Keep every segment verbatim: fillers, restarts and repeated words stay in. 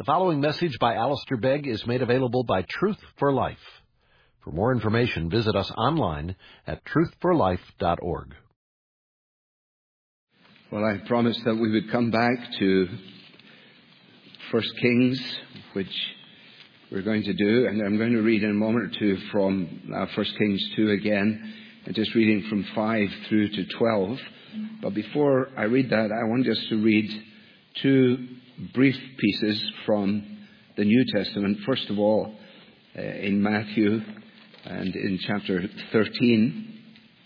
The following message by Alistair Begg is made available by Truth for Life. For more information, visit us online at truth for life dot org. Well, I promised that we would come back to First Kings, which we're going to do, and I'm going to read in a moment or two from uh, First Kings two again, and just reading from five through to twelve. But before I read that, I want just to read two brief pieces from the New Testament. First of all, uh, in Matthew and in chapter thirteen,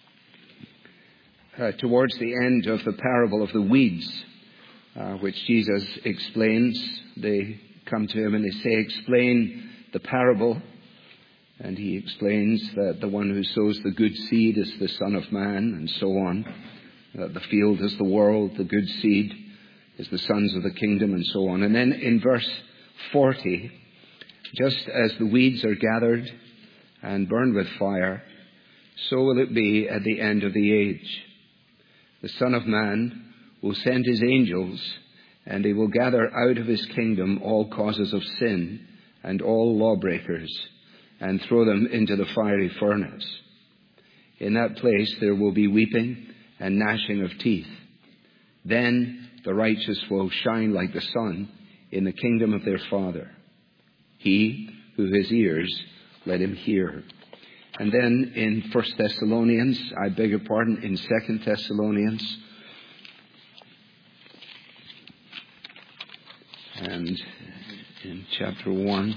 uh, towards the end of the parable of the weeds, uh, which Jesus explains. They come to him and they say, explain the parable. And he explains that the one who sows the good seed is the Son of Man, and so on. That the field is the world, the good seed is the sons of the kingdom, and so on. And then in verse forty, just as the weeds are gathered and burned with fire, so will it be at the end of the age. The Son of Man will send his angels, and they will gather out of his kingdom all causes of sin and all lawbreakers, and throw them into the fiery furnace. In that place there will be weeping and gnashing of teeth. Then the righteous will shine like the sun in the kingdom of their Father. He who has ears, let him hear. And then in First Thessalonians, I beg your pardon, in Second Thessalonians, and in chapter one,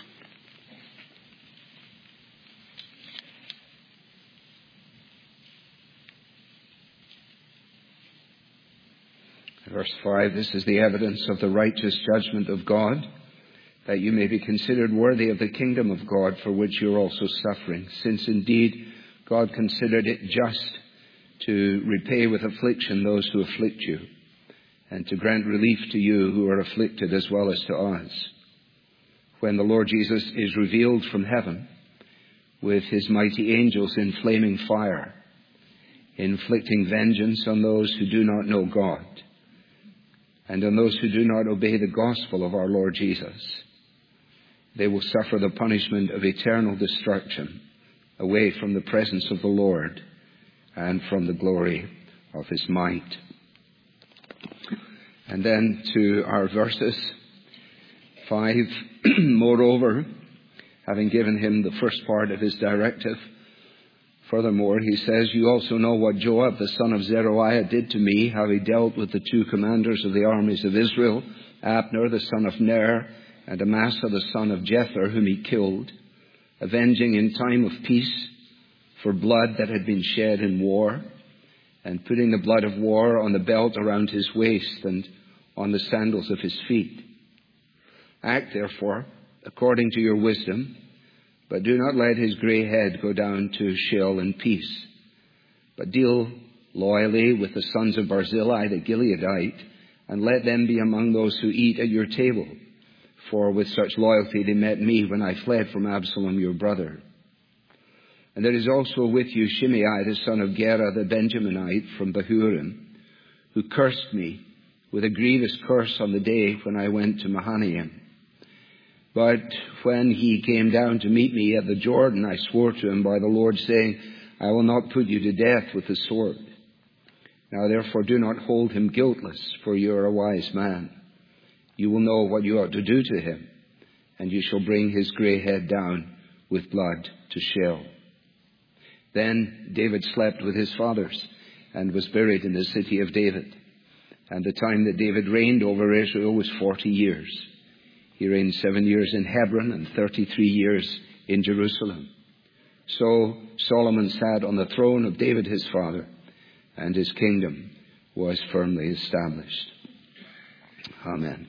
verse five, this is the evidence of the righteous judgment of God, that you may be considered worthy of the kingdom of God, for which you are also suffering, since indeed God considered it just to repay with affliction those who afflict you, and to grant relief to you who are afflicted as well as to us, when the Lord Jesus is revealed from heaven with his mighty angels in flaming fire, inflicting vengeance on those who do not know God, and on those who do not obey the gospel of our Lord Jesus. They will suffer the punishment of eternal destruction away from the presence of the Lord and from the glory of his might. And then to our verses. Five, moreover, having given him the first part of his directive, furthermore, he says, you also know what Joab, the son of Zeruiah, did to me, how he dealt with the two commanders of the armies of Israel, Abner, the son of Ner, and Amasa, the son of Jether, whom he killed, avenging in time of peace for blood that had been shed in war, and putting the blood of war on the belt around his waist and on the sandals of his feet. Act, therefore, according to your wisdom, but do not let his grey head go down to Sheol in peace, but deal loyally with the sons of Barzillai the Gileadite, and let them be among those who eat at your table. For with such loyalty they met me when I fled from Absalom your brother. And there is also with you Shimei, the son of Gera the Benjaminite from Bahurim, who cursed me with a grievous curse on the day when I went to Mahanaim. But when he came down to meet me at the Jordan, I swore to him by the Lord, saying, I will not put you to death with the sword. Now therefore do not hold him guiltless, for you are a wise man. You will know what you ought to do to him, and you shall bring his grey head down with blood to Sheol. Then David slept with his fathers, and was buried in the city of David. And the time that David reigned over Israel was forty years. He reigned seven years in Hebron and thirty-three years in Jerusalem. So Solomon sat on the throne of David his father, and his kingdom was firmly established. Amen.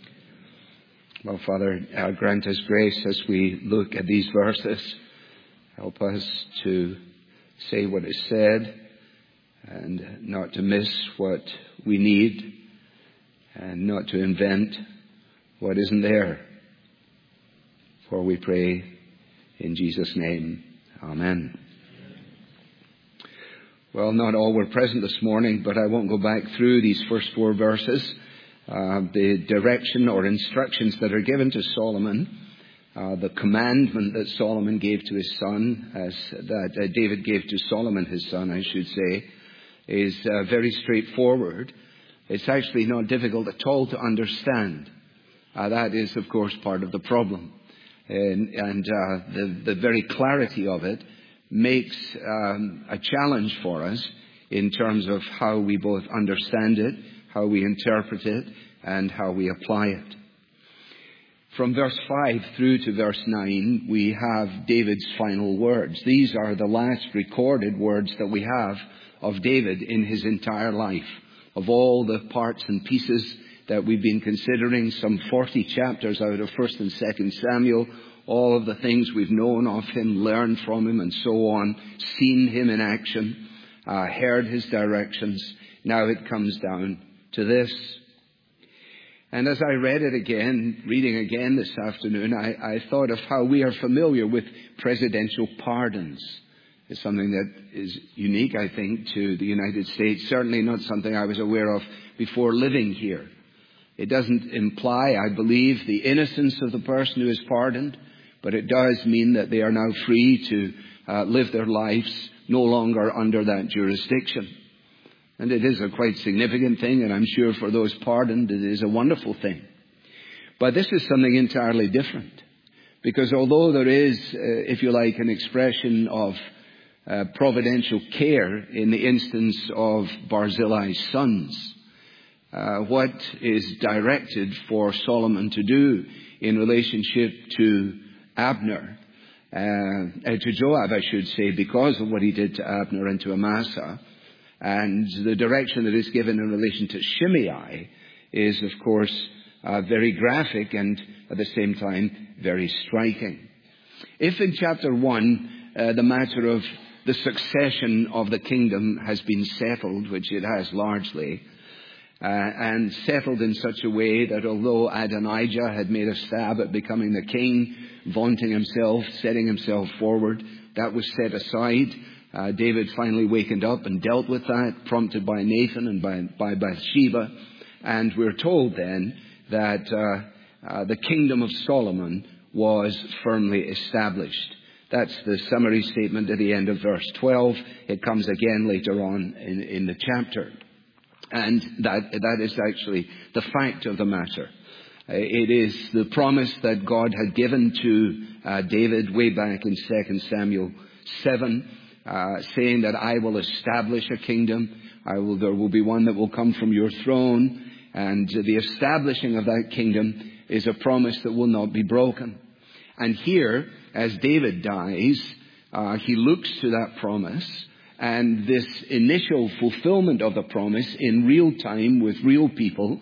Well, Father, uh, grant us grace as we look at these verses. Help us to say what is said and not to miss what we need and not to invent what isn't there. For we pray in Jesus' name. Amen. Well, not all were present this morning, but I won't go back through these first four verses. uh, the direction or instructions that are given to Solomon, uh, the commandment that Solomon gave to his son, as that uh, David gave to Solomon, his son, I should say, is uh, very straightforward. It's actually not difficult at all to understand. Uh, that is, of course, part of the problem. And, and uh, the, the very clarity of it makes um, a challenge for us in terms of how we both understand it, how we interpret it, and how we apply it. From verse five through to verse nine, we have David's final words. These are the last recorded words that we have of David in his entire life. Of all the parts and pieces that we've been considering, some forty chapters out of First and Second Samuel, all of the things we've known of him, learned from him, and so on, seen him in action, uh, heard his directions. Now it comes down to this. And as I read it again, reading again this afternoon, I, I thought of how we are familiar with presidential pardons. It's something that is unique, I think, to the United States. Certainly not something I was aware of before living here. It doesn't imply, I believe, the innocence of the person who is pardoned, but it does mean that they are now free to uh, live their lives no longer under that jurisdiction. And it is a quite significant thing, and I'm sure for those pardoned it is a wonderful thing. But this is something entirely different. Because although there is, uh, if you like, an expression of uh, providential care in the instance of Barzillai's sons, uh, what is directed for Solomon to do in relationship to Abner, uh, uh, to Joab, I should say, because of what he did to Abner and to Amasa, and the direction that is given in relation to Shimei is, of course, uh, very graphic and at the same time very striking. If in chapter one uh, the matter of the succession of the kingdom has been settled, which it has largely, uh, and settled in such a way that although Adonijah had made a stab at becoming the king, vaunting himself, setting himself forward, that was set aside. Uh, David finally wakened up and dealt with that, prompted by Nathan and by, by Bathsheba. And we're told then that uh, uh, the kingdom of Solomon was firmly established. That's the summary statement at the end of verse twelve. It comes again later on in, in the chapter. And that, that is actually the fact of the matter. Uh, it is the promise that God had given to uh, David way back in Second Samuel seven. Uh, saying that I will establish a kingdom. I will, there will be one that will come from your throne. And the establishing of that kingdom is a promise that will not be broken. And here, as David dies, uh, he looks to that promise. And this initial fulfillment of the promise in real time with real people,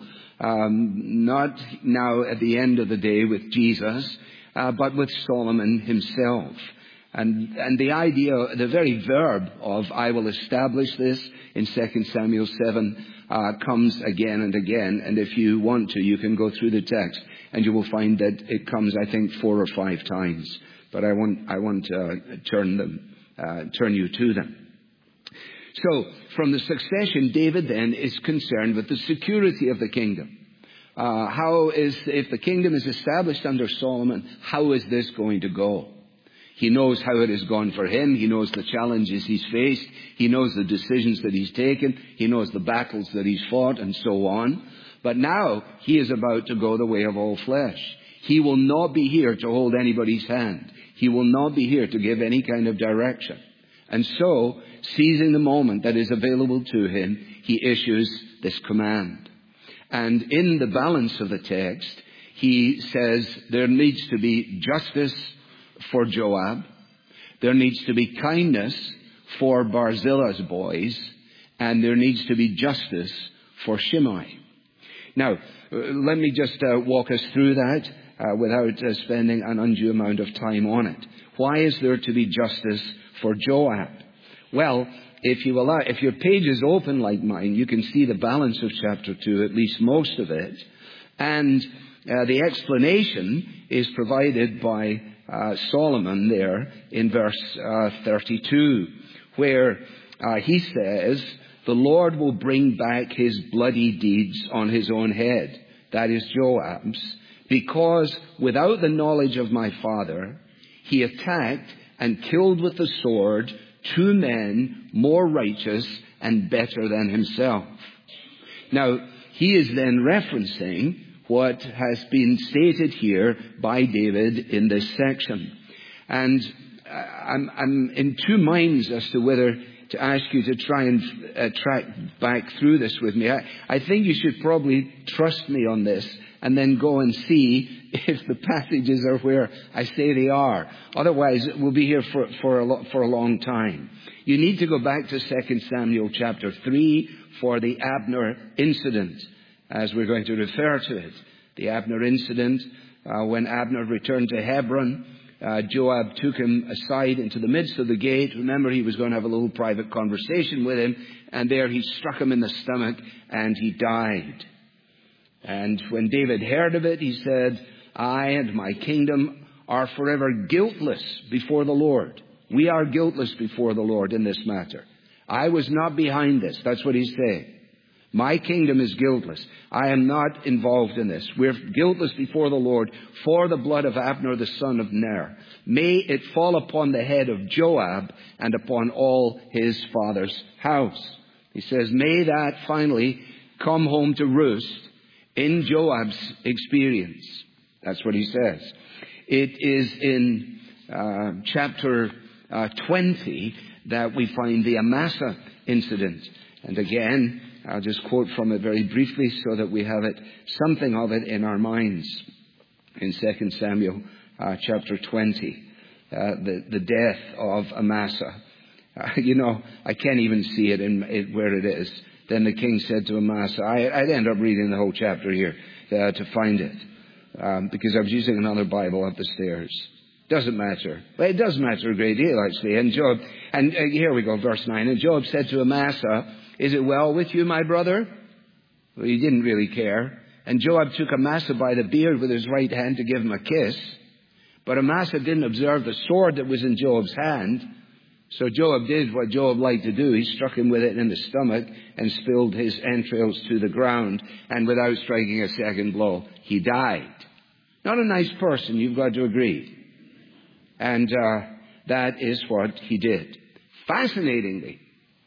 um, not now at the end of the day with Jesus, uh, but with Solomon himself. And, and the idea, the very verb of I will establish this in Second Samuel seven uh, comes again and again. And if you want to, you can go through the text and you will find that it comes, I think, four or five times. But I want, I want to uh, turn them, uh, turn you to them. So from the succession, David then is concerned with the security of the kingdom. Uh, how is, if the kingdom is established under Solomon, how is this going to go? He knows how it has gone for him. He knows the challenges he's faced. He knows the decisions that he's taken. He knows the battles that he's fought and so on. But now he is about to go the way of all flesh. He will not be here to hold anybody's hand. He will not be here to give any kind of direction. And so, seizing the moment that is available to him, he issues this command. And in the balance of the text, he says there needs to be justice for Joab. There needs to be kindness for Barzillai's boys. And there needs to be justice for Shimei. Now, let me just uh, walk us through that uh, without uh, spending an undue amount of time on it. Why is there to be justice for Joab? Well, if you allow, if your page is open like mine, you can see the balance of chapter two, at least most of it. And uh, the explanation is provided by Uh, Solomon there in verse uh, thirty-two, where uh, he says the Lord will bring back his bloody deeds on his own head, that is Joab's, because without the knowledge of my father, he attacked and killed with the sword two men more righteous and better than himself. Now, he is then referencing what has been stated here by David in this section. And I'm, I'm in two minds as to whether to ask you to try and uh, track back through this with me. I, I think you should probably trust me on this and then go and see if the passages are where I say they are. Otherwise, we'll be here for, for, a, lo- for a long time. You need to go back to Second Samuel chapter three for the Abner incident, as we're going to refer to it. The Abner incident, uh, when Abner returned to Hebron, uh, Joab took him aside into the midst of the gate. Remember, he was going to have a little private conversation with him, and there he struck him in the stomach, and he died. And when David heard of it, he said, I and my kingdom are forever guiltless before the Lord. We are guiltless before the Lord in this matter. I was not behind this. That's what he's saying. My kingdom is guiltless. I am not involved in this. We're guiltless before the Lord for the blood of Abner the son of Ner. May it fall upon the head of Joab and upon all his father's house. He says, may that finally come home to roost in Joab's experience. That's what he says. It is in uh, chapter uh, twenty that we find the Amasa incident. And again, I'll just quote from it very briefly so that we have it, something of it in our minds. In Second Samuel uh, chapter twenty, uh, the, the death of Amasa. Uh, you know, I can't even see it in it, where it is. Then the king said to Amasa, I, I'd end up reading the whole chapter here uh, to find it, um, because I was using another Bible up the stairs. Doesn't matter. Well, it does matter a great deal, actually. And Joab, and uh, here we go, verse nine. And Joab said to Amasa, is it well with you, my brother? Well, he didn't really care. And Joab took Amasa by the beard with his right hand to give him a kiss. But Amasa didn't observe the sword that was in Joab's hand. So Joab did what Joab liked to do. He struck him with it in the stomach and spilled his entrails to the ground. And without striking a second blow, he died. Not a nice person, you've got to agree. And uh, that is what he did. Fascinatingly,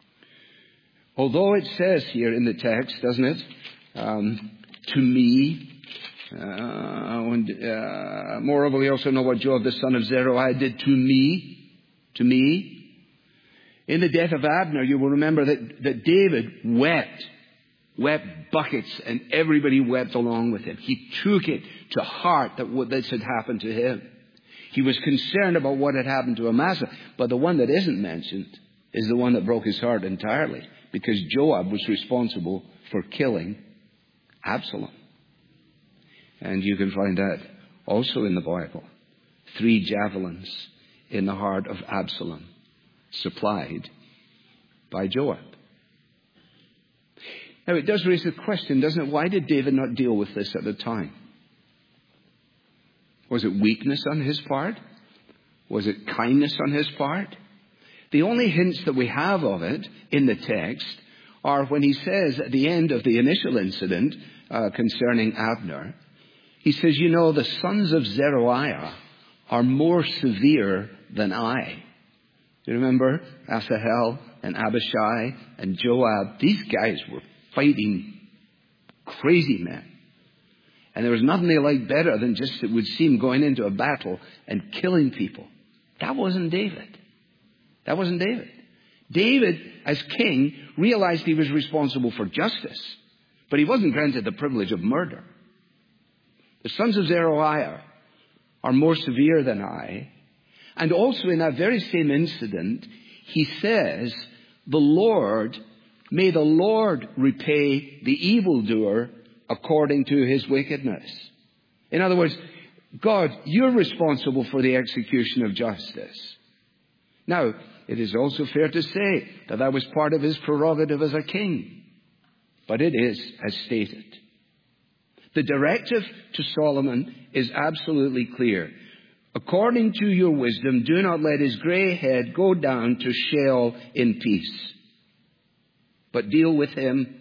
although it says here in the text, doesn't it, um, to me, uh, and, uh, moreover, we also know what Joab the son of Zeruiah did to me, to me. In the death of Abner, you will remember that, that David wept, wept buckets, and everybody wept along with him. He took it to heart that what this had happened to him. He was concerned about what had happened to Amasa, but the one that isn't mentioned is the one that broke his heart entirely, because Joab was responsible for killing Absalom. And you can find that also in the Bible. Three javelins in the heart of Absalom, supplied by Joab. Now, it does raise the question, doesn't it? Why did David not deal with this at the time? Was it weakness on his part? Was it kindness on his part? The only hints that we have of it in the text are when he says at the end of the initial incident uh, concerning Abner, he says, you know, the sons of Zeruiah are more severe than I. Do you remember Asahel and Abishai and Joab? These guys were fighting crazy men. And there was nothing they liked better than just, it would seem, going into a battle and killing people. That wasn't David. That wasn't David. David, as king, realized he was responsible for justice, but he wasn't granted the privilege of murder. The sons of Zeruiah are more severe than I. And also in that very same incident, he says, the Lord, may the Lord repay the evildoer according to his wickedness. In other words, God, you're responsible for the execution of justice. Now, it is also fair to say that that was part of his prerogative as a king. But it is as stated. The directive to Solomon is absolutely clear. According to your wisdom, do not let his gray head go down to Sheol in peace. but deal with him,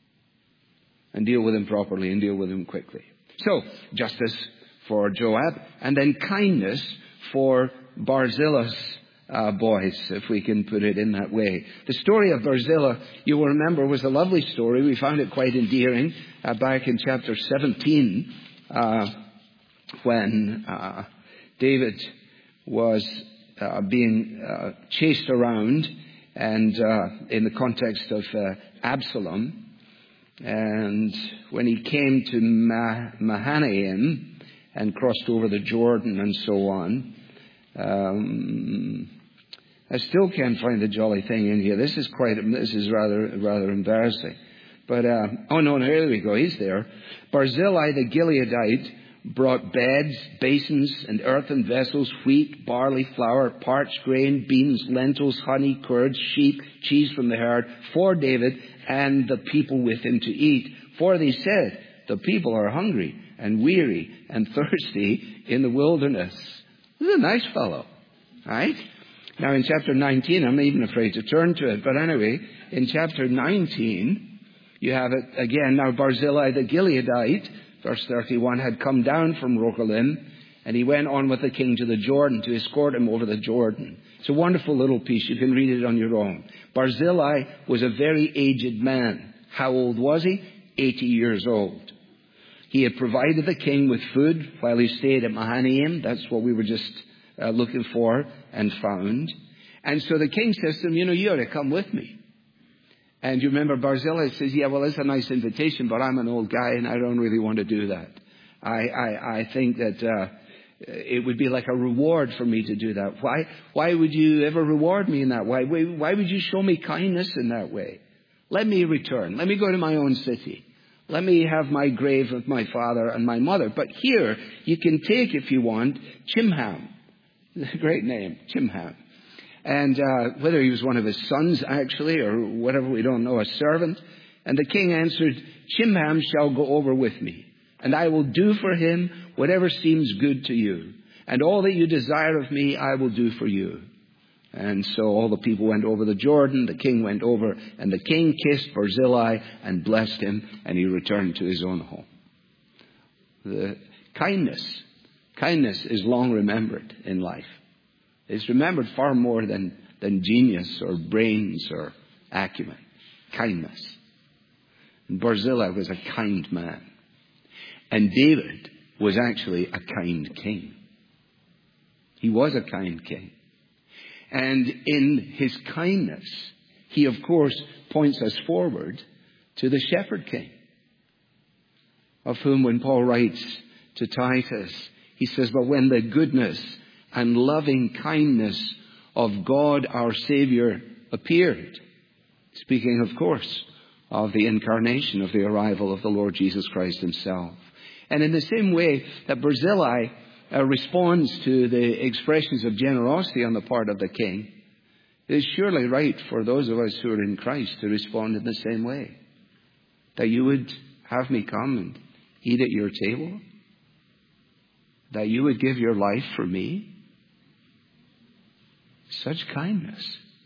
and deal with him properly, and deal with him quickly. So, justice for Joab, and then kindness for Barzillai's uh, boys, if we can put it in that way. The story of Barzillai, you will remember, was a lovely story. We found it quite endearing uh, back in chapter seventeen, uh, when uh, David was uh, being uh, chased around, and uh, in the context of uh, Absalom. And when he came to Mah- Mahanaim and crossed over the Jordan and so on, um, I still can't find the jolly thing in here. This is quite, this is rather, rather embarrassing. But, uh, oh no, no, here we go. He's there. Barzillai the Gileadite brought beds, basins, and earthen vessels, wheat, barley, flour, parched grain, beans, lentils, honey, curds, sheep, cheese from the herd, for David and the people with him to eat. For they said, the people are hungry and weary and thirsty in the wilderness. This is a nice fellow, right? Now in chapter nineteen, I'm even afraid to turn to it, but anyway, in chapter nineteen, you have it again. Now Barzillai the Gileadite, verse thirty-one, had come down from Rogelim, and he went on with the king to the Jordan to escort him over the Jordan. It's a wonderful little piece. You can read it on your own. Barzillai was a very aged man. How old was he? eighty years old. He had provided the king with food while he stayed at Mahanaim. That's what we were just uh, looking for and found. And so the king says to him, you know, you ought to come with me. And you remember Barzillai says, yeah, well, it's a nice invitation, but I'm an old guy and I don't really want to do that. I, I, I think that uh, it would be like a reward for me to do that. Why, why would you ever reward me in that way? Why, why would you show me kindness in that way? Let me return. Let me go to my own city. Let me have my grave with my father and my mother. But here, you can take, if you want, Chimham. Great name, Chimham. And uh, whether he was one of his sons, actually, or whatever, we don't know, a servant. And the king answered, Chimham shall go over with me, and I will do for him whatever seems good to you. And all that you desire of me, I will do for you. And so all the people went over the Jordan, the king went over, and the king kissed Barzillai and blessed him, and he returned to his own home. The kindness, kindness is long remembered in life. It's remembered far more than, than genius or brains or acumen. Kindness. And Barzillai was a kind man. And David was actually a kind king. He was a kind king. And in his kindness, he of course points us forward to the shepherd king, of whom when Paul writes to Titus, he says, but when the goodness and loving kindness of God our Savior appeared, speaking of course of the incarnation, of the arrival of the Lord Jesus Christ himself. And in the same way that Barzillai uh, responds to the expressions of generosity on the part of the king, it is surely right for those of us who are in Christ to respond in the same way. That you would have me come and eat at your table. That you would give your life for me. Such kindness.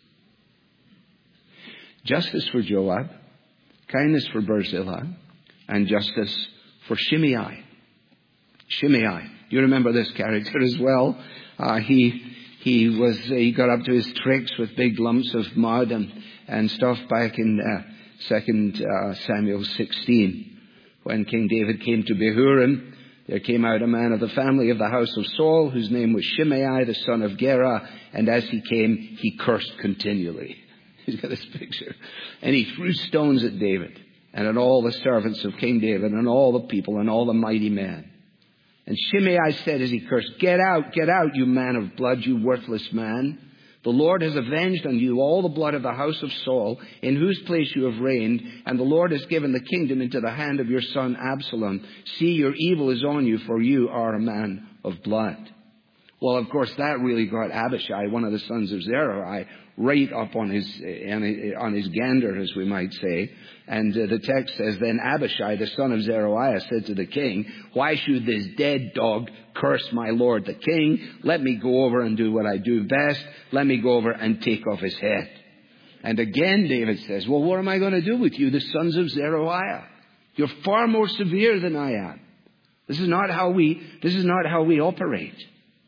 Justice for Joab, kindness for Barzillai, and justice for Shimei. Shimei. You remember this character as well. Uh, he he was he got up to his tricks with big lumps of mud and, and stuff back in uh, Second uh, Samuel sixteen, when King David came to Behurim. There came out a man of the family of the house of Saul, whose name was Shimei, the son of Gera, and as he came, he cursed continually. He's got this picture. And he threw stones at David, and at all the servants of King David, and all the people, and all the mighty men. And Shimei said as he cursed, get out, get out, you man of blood, you worthless man. The Lord has avenged on you all the blood of the house of Saul, in whose place you have reigned, and the Lord has given the kingdom into the hand of your son Absalom. See, your evil is on you, for you are a man of blood. Well, of course, that really got Abishai, one of the sons of Zeruiah, right up on his on his gander, as we might say. And uh, the text says, then Abishai, the son of Zeruiah, said to the king, why should this dead dog curse my lord the king? Let me go over and do what I do best. Let me go over and take off his head. And again David says, well, what am I going to do with you, the sons of Zeruiah? You're far more severe than I am. This is not how we, this is not how we operate.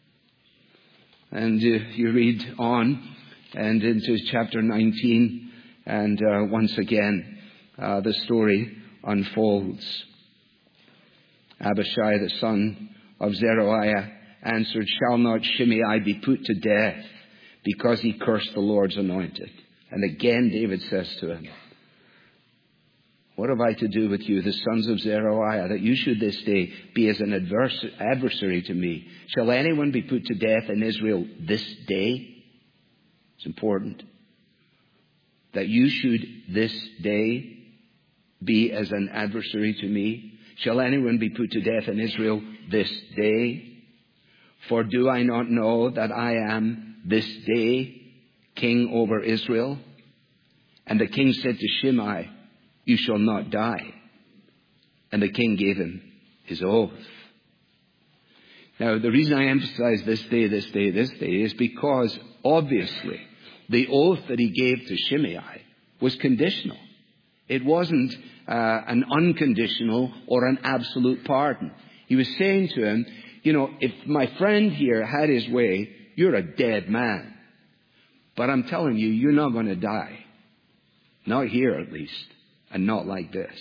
And uh, you read on and into chapter nineteen, and uh, once again, uh, the story unfolds. Abishai, the son of Zeruiah, answered, shall not Shimei be put to death because he cursed the Lord's anointed? And again David says to him, what have I to do with you, the sons of Zeruiah, that you should this day be as an adverse, adversary to me? Shall anyone be put to death in Israel this day? It's important that you should this day be as an adversary to me. Shall anyone be put to death in Israel this day? For do I not know that I am this day king over Israel? And the king said to Shimei, you shall not die. And the king gave him his oath. Now, the reason I emphasize this day, this day, this day is because, obviously, the oath that he gave to Shimei was conditional. It wasn't uh, an unconditional or an absolute pardon. He was saying to him, you know, if my friend here had his way, you're a dead man. But I'm telling you, you're not going to die. Not here, at least. And not like this.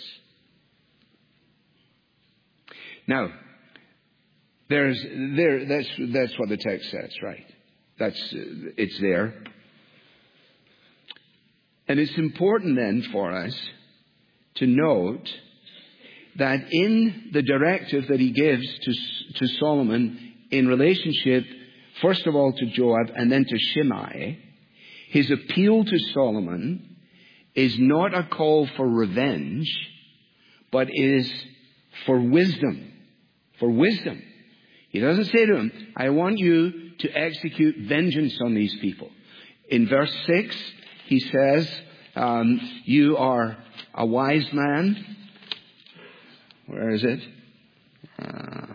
Now, there's there. That's that's what the text says, right? That's uh, it's there, and it's important then for us to note that in the directive that he gives to to Solomon in relationship, first of all to Joab and then to Shimei, his appeal to Solomon is not a call for revenge, but is for wisdom. For wisdom. He doesn't say to him, I want you to execute vengeance on these people. In verse six, he says, um, you are a wise man. Where is it? Uh,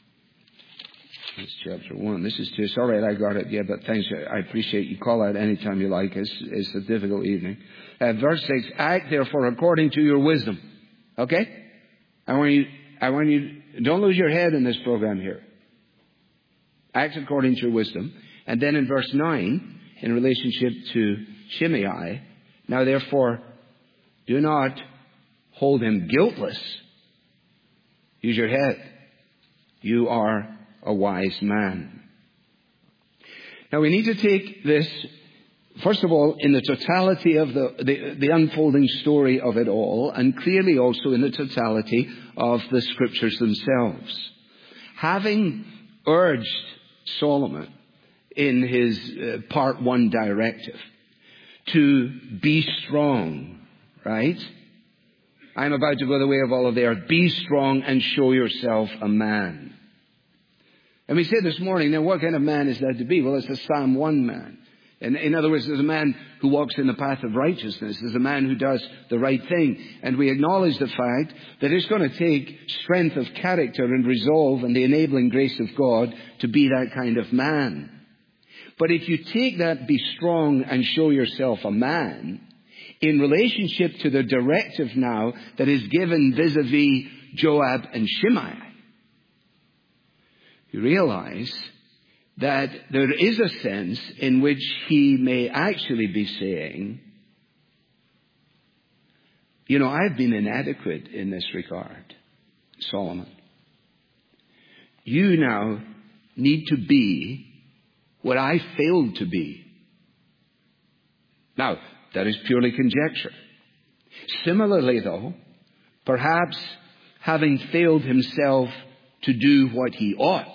it's chapter one. This is two. It's all right, I got it. Yeah, but thanks. I appreciate you call out anytime you like. It's, it's a difficult evening. Uh, verse six, act therefore according to your wisdom. Okay? I want you, I want you, don't lose your head in this program here. Act according to your wisdom. And then in verse nine, in relationship to Shimei, now therefore, do not hold him guiltless. Use your head. You are a wise man. Now we need to take this, first of all, in the totality of the, the, the unfolding story of it all, and clearly also in the totality of the scriptures themselves. Having urged Solomon in his uh, part one directive to be strong, right? I'm about to go the way of all of the earth. Be strong and show yourself a man. And we said this morning, now what kind of man is that to be? Well, it's a Psalm one man. In, in other words, there's a man who walks in the path of righteousness. There's a man who does the right thing. And we acknowledge the fact that it's going to take strength of character and resolve and the enabling grace of God to be that kind of man. But if you take that be strong and show yourself a man, in relationship to the directive now that is given vis-a-vis Joab and Shimei, you realize that there is a sense in which he may actually be saying, you know, I've been inadequate in this regard, Solomon. You now need to be what I failed to be. Now, that is purely conjecture. Similarly, though, perhaps having failed himself to do what he ought,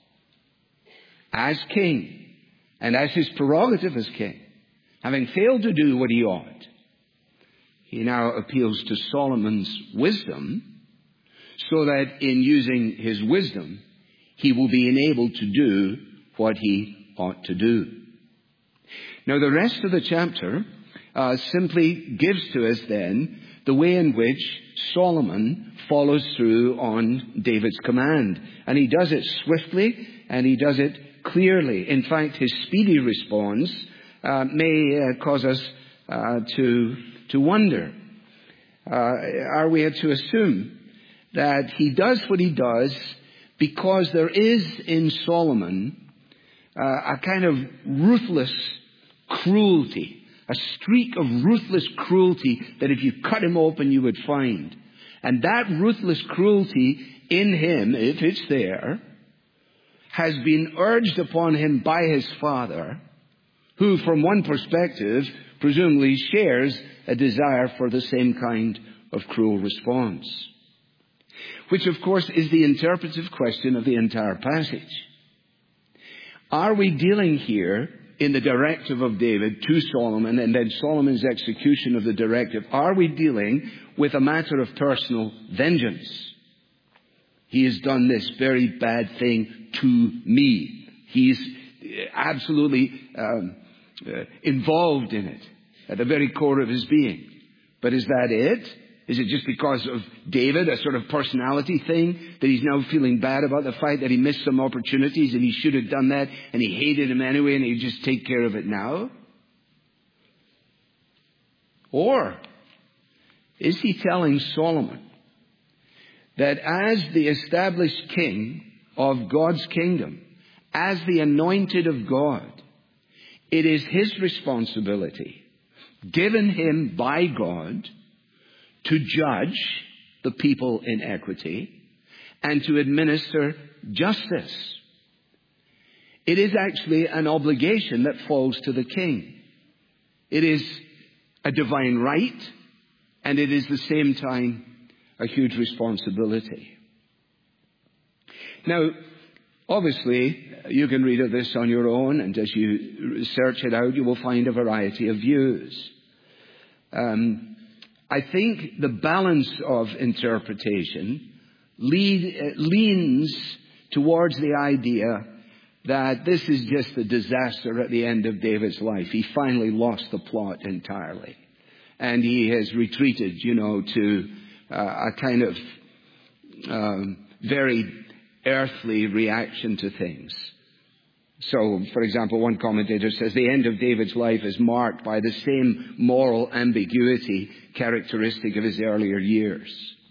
as king, and as his prerogative as king, having failed to do what he ought, he now appeals to Solomon's wisdom, so that in using his wisdom, he will be enabled to do what he ought to do. Now, the rest of the chapter uh, simply gives to us then the way in which Solomon follows through on David's command. And he does it swiftly, and he does it clearly. In fact, his speedy response uh, may uh, cause us uh, to, to wonder. Uh, are we to assume that he does what he does because there is in Solomon uh, a kind of ruthless cruelty, a streak of ruthless cruelty that if you cut him open you would find. And that ruthless cruelty in him, if it's there, has been urged upon him by his father, who from one perspective presumably shares a desire for the same kind of cruel response. Which of course is the interpretive question of the entire passage. Are we dealing here in the directive of David to Solomon and then Solomon's execution of the directive? Are we dealing with a matter of personal vengeance? He has done this very bad thing to me. He's absolutely um, uh, involved in it at the very core of his being. But is that it? Is it just because of David, a sort of personality thing, that he's now feeling bad about the fact that he missed some opportunities and he should have done that and he hated him anyway and he'd just take care of it now? Or is he telling Solomon that as the established king of God's kingdom, as the anointed of God, it is his responsibility, given him by God, to judge the people in equity and to administer justice? It is actually an obligation that falls to the king. It is a divine right, and it is at the same time a huge responsibility. Now, obviously, you can read of this on your own, and as you search it out, you will find a variety of views. Um, I think the balance of interpretation lead, uh, leans towards the idea that this is just a disaster at the end of David's life. He finally lost the plot entirely. And he has retreated, you know, to uh, a kind of um, very earthly reaction to things. So, for example, one commentator says the end of David's life is marked by the same moral ambiguity characteristic of his earlier years.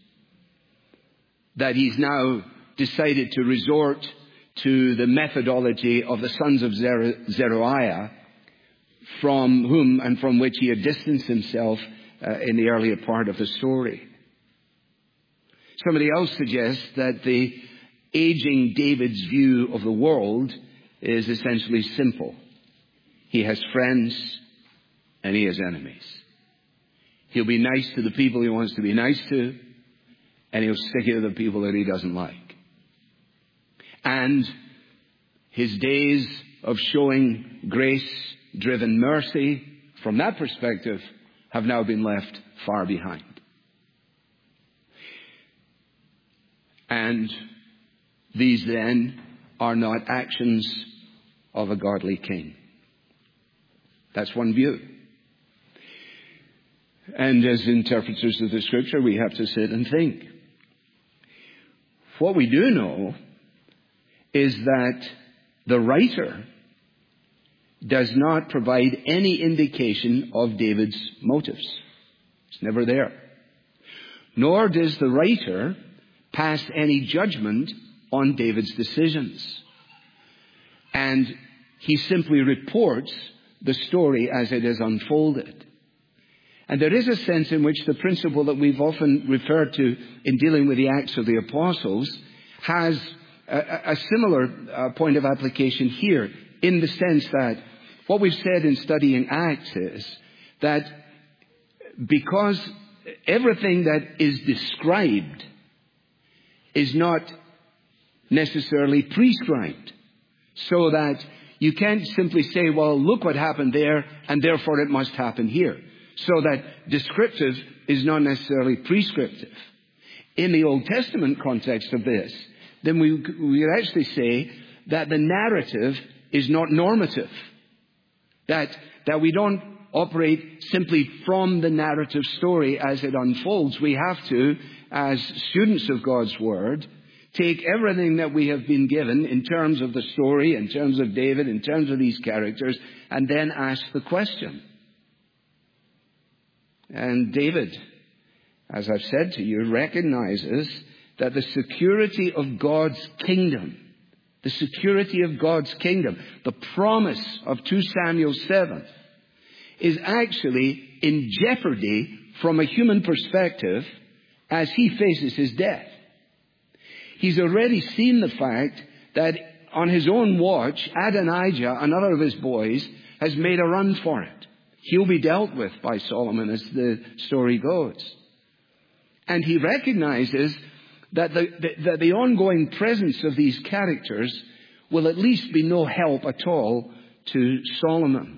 That he's now decided to resort to the methodology of the sons of Zer- Zeruiah, from whom and from which he had distanced himself uh, in the earlier part of the story. Somebody else suggests that the aging David's view of the world is essentially simple. He has friends and he has enemies. He'll be nice to the people he wants to be nice to, and he'll stick it to the people that he doesn't like. And his days of showing grace-driven mercy, from that perspective, have now been left far behind. And these then are not actions of a godly king. That's one view. And as interpreters of the Scripture, we have to sit and think. What we do know is that the writer does not provide any indication of David's motives. It's never there. Nor does the writer pass any judgment on David's decisions. And he simply reports the story as it is unfolded. And there is a sense in which the principle that we've often referred to in dealing with the Acts of the Apostles has a, a similar uh, point of application here, in the sense that what we've said in studying Acts is that because everything that is described is not necessarily prescribed, so that you can't simply say, well, look what happened there, and therefore it must happen here. So that descriptive is not necessarily prescriptive. In the Old Testament context of this, then we we would actually say that the narrative is not normative. That, that we don't operate simply from the narrative story as it unfolds. We have to, as students of God's Word, take everything that we have been given in terms of the story, in terms of David, in terms of these characters, and then ask the question, And David, as I've said to you, recognizes that the security of God's kingdom, the security of God's kingdom, the promise of Second Samuel seven, is actually in jeopardy from a human perspective as he faces his death. He's already seen the fact that on his own watch, Adonijah, another of his boys, has made a run for it. He'll be dealt with by Solomon as the story goes. And he recognizes that the, the, that the ongoing presence of these characters will at least be no help at all to Solomon.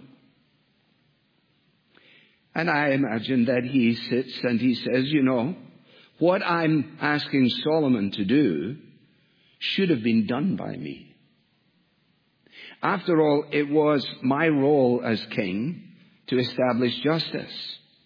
And I imagine that he sits and he says, you know, what I'm asking Solomon to do should have been done by me. After all, it was my role as king to establish justice.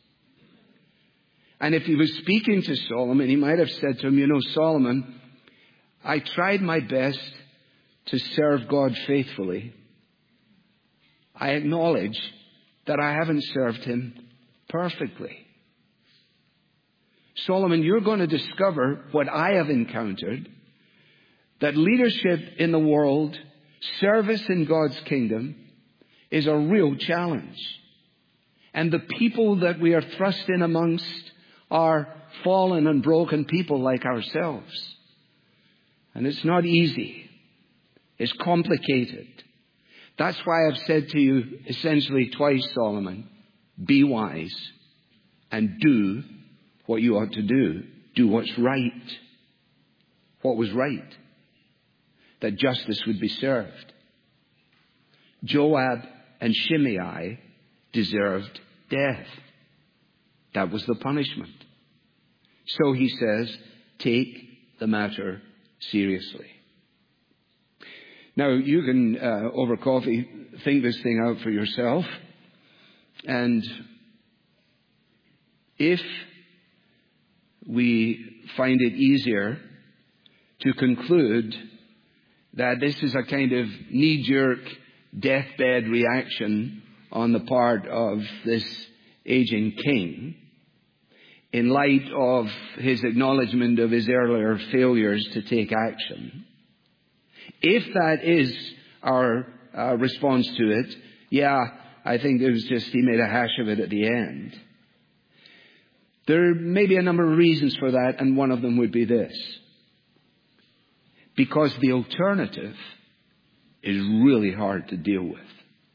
And if he was speaking to Solomon, he might have said to him, you know, Solomon, I tried my best to serve God faithfully. I acknowledge that I haven't served him perfectly. Solomon, you're going to discover what I have encountered, that leadership in the world, service in God's kingdom, is a real challenge. And the people that we are thrust in amongst are fallen and broken people like ourselves. And it's not easy. It's complicated. That's why I've said to you essentially twice, Solomon, be wise and do what you ought to do. Do what's right. What was right? That justice would be served. Joab and Shimei deserved death. That was the punishment. So he says, take the matter seriously. Now, you can, uh, over coffee, think this thing out for yourself. And if we find it easier to conclude that this is a kind of knee-jerk deathbed reaction on the part of this aging king, in light of his acknowledgement of his earlier failures to take action, if that is our uh, response to it, yeah, I think it was just he made a hash of it at the end. There may be a number of reasons for that, and one of them would be this. Because the alternative is really hard to deal with.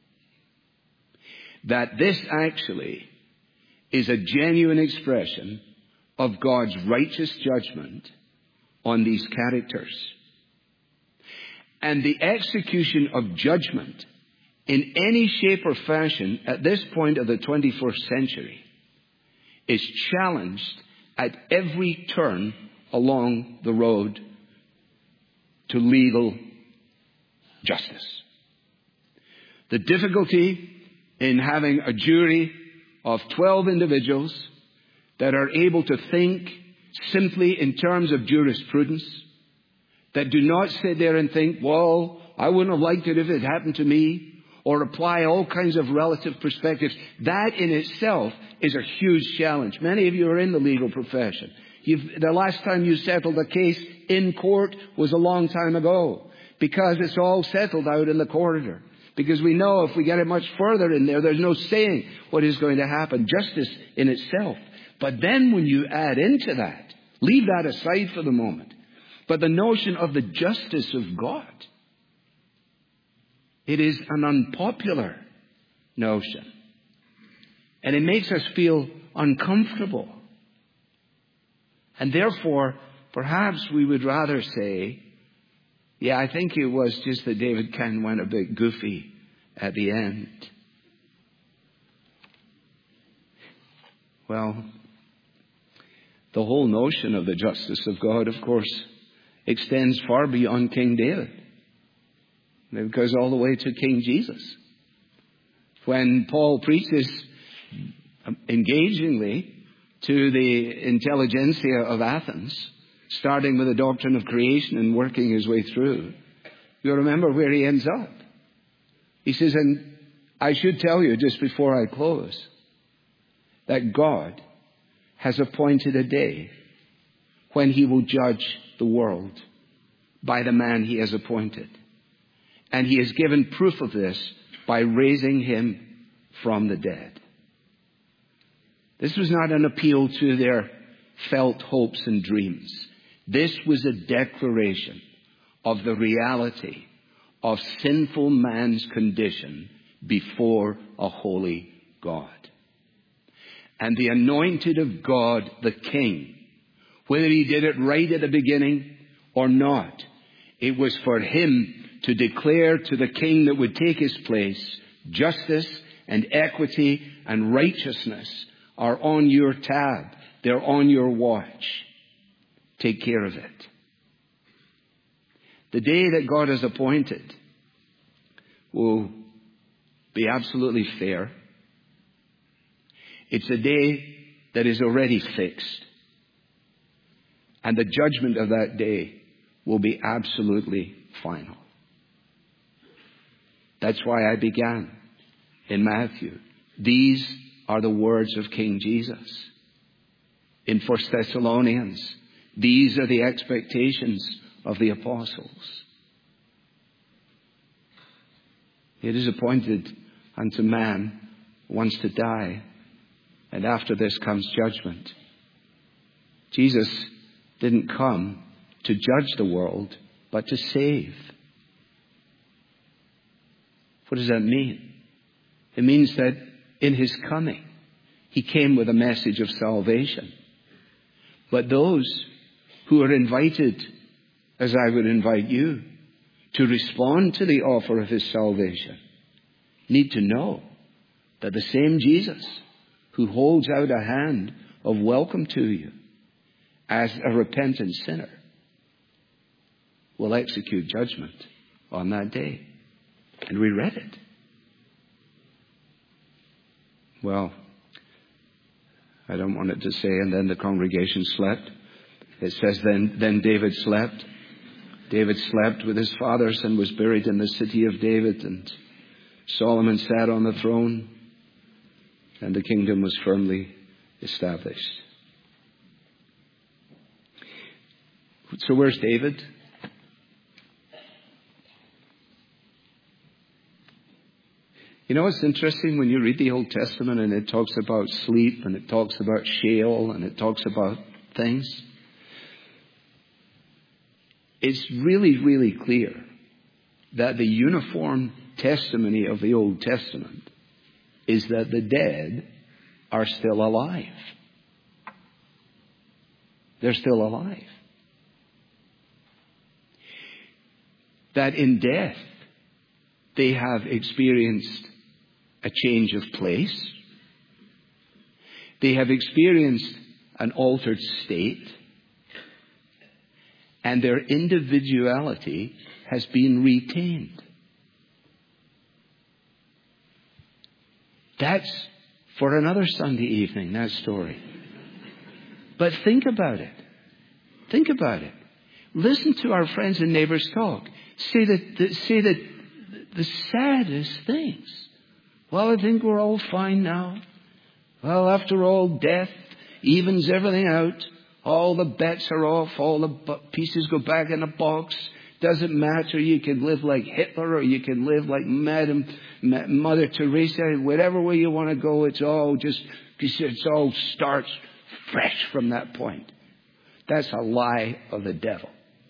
That this actually is a genuine expression of God's righteous judgment on these characters. And the execution of judgment in any shape or fashion at this point of the twenty-first century is challenged at every turn along the road to legal justice. The difficulty in having a jury of twelve individuals that are able to think simply in terms of jurisprudence, that do not sit there and think, well, I wouldn't have liked it if it happened to me, or apply all kinds of relative perspectives. That in itself is a huge challenge. Many of you are in the legal profession. You've, the last time you settled a case in court was a long time ago, because it's all settled out in the corridor. Because we know if we get it much further in there, there's no saying what is going to happen. Justice in itself. But then when you add into that, leave that aside for the moment, but the notion of the justice of God, it is an unpopular notion. And it makes us feel uncomfortable. And therefore, perhaps we would rather say, yeah, I think it was just that David kind of went a bit goofy at the end. Well, the whole notion of the justice of God, of course, extends far beyond King David. It goes all the way to King Jesus. When Paul preaches engagingly to the intelligentsia of Athens, starting with the doctrine of creation and working his way through, you'll remember where he ends up. He says, and I should tell you just before I close, that God has appointed a day when he will judge the world by the man he has appointed. And he has given proof of this by raising him from the dead. This was not an appeal to their felt hopes and dreams. This was a declaration of the reality of sinful man's condition before a holy God. And the anointed of God, the King, whether he did it right at the beginning or not, it was for him to declare to the King that would take his place, justice and equity and righteousness are on your tab. They're on your watch. Take care of it. The day that God has appointed will be absolutely fair. It's a day that is already fixed. And the judgment of that day will be absolutely final. That's why I began in Matthew. These are the words of King Jesus. In First Thessalonians, these are the expectations of the apostles. It is appointed unto man once to die, and after this comes judgment. Jesus didn't come to judge the world, but to save. What does that mean? It means that in his coming, he came with a message of salvation. But those who are invited, as I would invite you, to respond to the offer of his salvation, need to know that the same Jesus who holds out a hand of welcome to you as a repentant sinner will execute judgment on that day. And we read it. Well, I don't want it to say, and then the congregation slept. It says, then, then David slept. David slept with his fathers and was buried in the city of David. And Solomon sat on the throne, and the kingdom was firmly established. So where's David? You know, it's interesting when you read the Old Testament and it talks about sleep and it talks about Sheol and it talks about things. It's really, really clear that the uniform testimony of the Old Testament is that the dead are still alive. They're still alive. That in death, they have experienced a change of place. They have experienced an altered state. And their individuality has been retained. That's for another Sunday evening, that story. But think about it. Think about it. Listen to our friends and neighbors talk. Say that, say that the saddest things. Well, I think we're all fine now. Well, after all, death evens everything out. All the bets are off. All the pieces go back in a box. Doesn't matter. You can live like Hitler or you can live like Madam Mother Teresa. Whatever way you want to go, it's all just, it's all starts fresh from that point. That's a lie of the devil.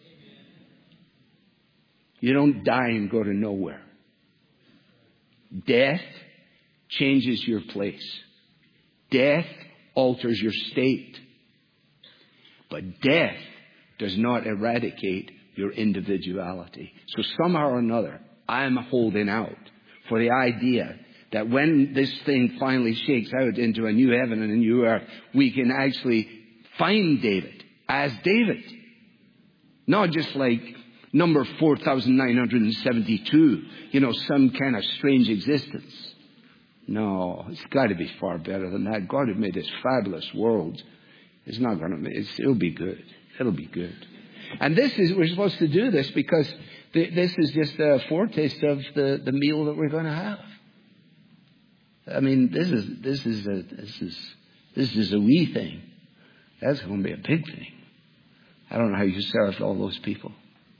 You don't die and go to nowhere. Death changes your place. Death alters your state. But death does not eradicate your individuality. So somehow or another, I'm holding out for the idea that when this thing finally shakes out into a new heaven and a new earth, we can actually find David as David. Not just like number four thousand nine hundred seventy-two, you know, some kind of strange existence. No, it's got to be far better than that. God had made this fabulous world. It's not going to make it. It'll be good. It'll be good. And this is, we're supposed to do this because th- this is just a foretaste of the, the meal that we're going to have. I mean, this is, this is, a, this is, This is a wee thing. That's going to be a big thing. I don't know how you served all those people.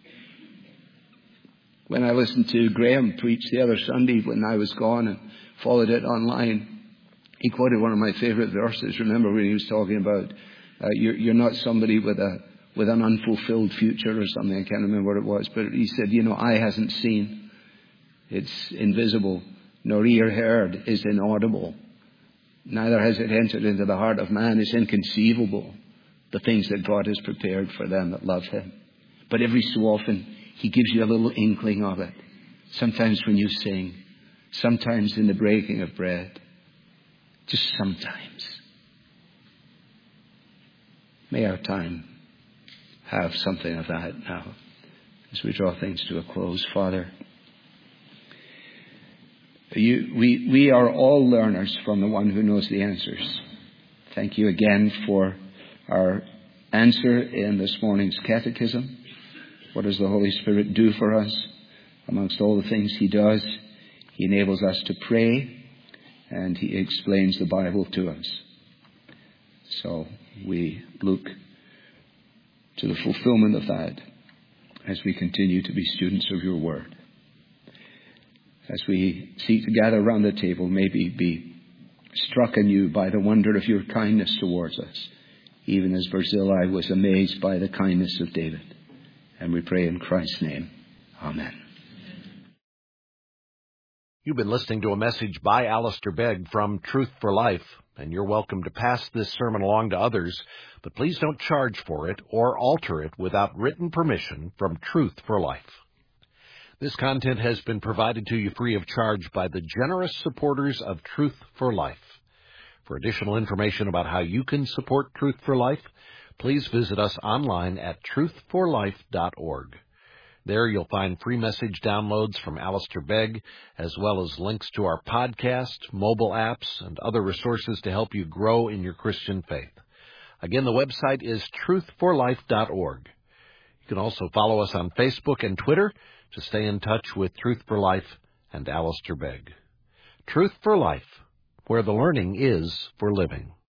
When I listened to Graham preach the other Sunday when I was gone and followed it online, he quoted one of my favorite verses. Remember when he was talking about uh, you're, you're not somebody with a with an unfulfilled future or something. I can't remember what it was. But he said, you know, eye hasn't seen. It's invisible. Nor ear heard is inaudible. Neither has it entered into the heart of man. It's inconceivable, the things that God has prepared for them that love him. But every so often, he gives you a little inkling of it. Sometimes when you sing. Sometimes in the breaking of bread. Just sometimes. May our time have something of that now as we draw things to a close. Father, you, we, we are all learners from the one who knows the answers. Thank you again for our answer in this morning's catechism. What does the Holy Spirit do for us? Amongst all the things he does, he enables us to pray and he explains the Bible to us. So we look to the fulfillment of that as we continue to be students of your word. As we seek to gather around the table, maybe be struck anew by the wonder of your kindness towards us, even as Barzillai was amazed by the kindness of David. And we pray in Christ's name. Amen. You've been listening to a message by Alistair Begg from Truth for Life, and you're welcome to pass this sermon along to others, but please don't charge for it or alter it without written permission from Truth for Life. This content has been provided to you free of charge by the generous supporters of Truth for Life. For additional information about how you can support Truth for Life, please visit us online at truth for life dot org. There you'll find free message downloads from Alistair Begg, as well as links to our podcast, mobile apps, and other resources to help you grow in your Christian faith. Again, the website is truth for life dot org. You can also follow us on Facebook and Twitter to stay in touch with Truth for Life and Alistair Begg. Truth for Life, where the learning is for living.